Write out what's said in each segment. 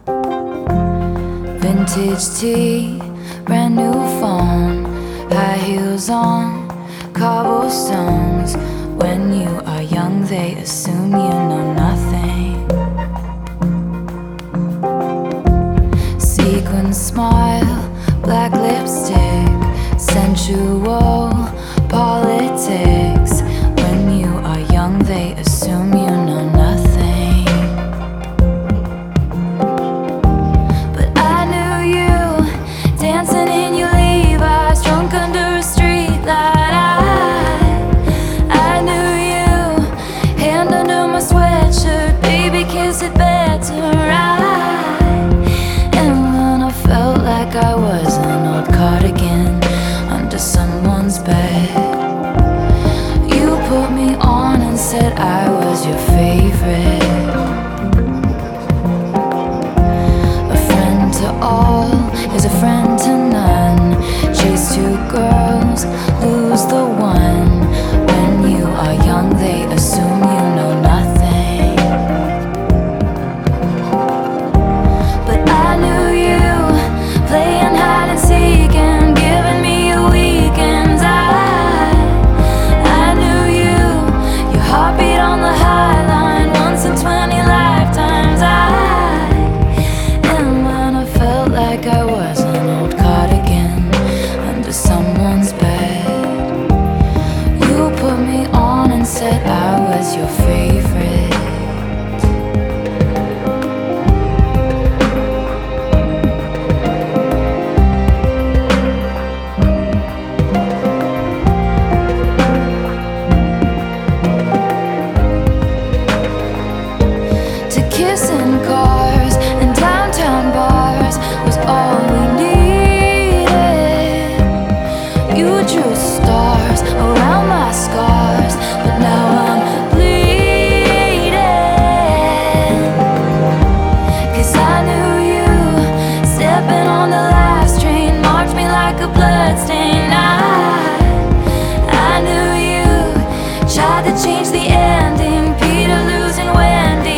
Vintage tea, brand new phone, high heels on, cobblestones. When you are young, they assume you know nothing. Sequin smile, black lipstick, sensual politics. When you are young, they assume you know nothing. But I knew you, dancing in your Levi's, drunk under a streetlight. I knew you, hand under my sweatshirt, baby, kiss it better. And when I felt like I was an old cardigan under someone's bed, you put me on and said I was your favorite. A friend to all is a friend to none. Chase two girls, lose the one. When you are young, they assume you know nothing. But I knew you, playing hide and seek and giving me your weekends. I knew you, your heartbeat on the high line, once in 20 lifetimes. And when I felt like I was an old cardigan under someone's bed, you put me on and said I was your favorite. To kiss in cars and downtown bars was all we needed. You drew stars around my scars, but now I'm bleeding. 'Cause I knew you, stepping on the last train, marked me like a bloodstain. I knew you, tried to change the ending, Peter losing Wendy.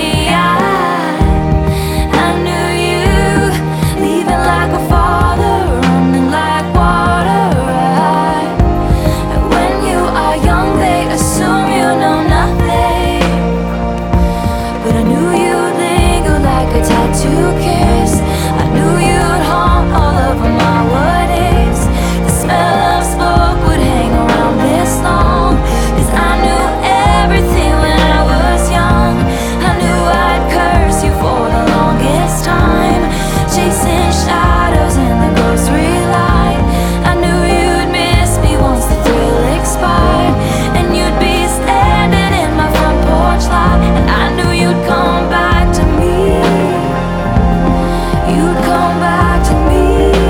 I knew you, leaving like a father, running like water. And when you are young, they assume you know nothing. But I knew you'd linger like a tattoo kiss. I knew you'd haunt all over my what ifs. The smell of smoke would hang around this long. 'Cause I knew everything when I was young. I knew I'd curse you for the longest time, chasing shadows in the grocery line. I knew you'd miss me once the thrill expired, and you'd be standing in my front porch light. And I knew you'd come back to me. You'd come back to me.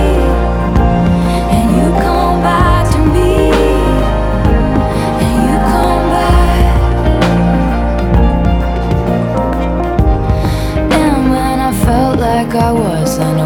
And you'd come back to me. And you'd come back. And when I felt like I was an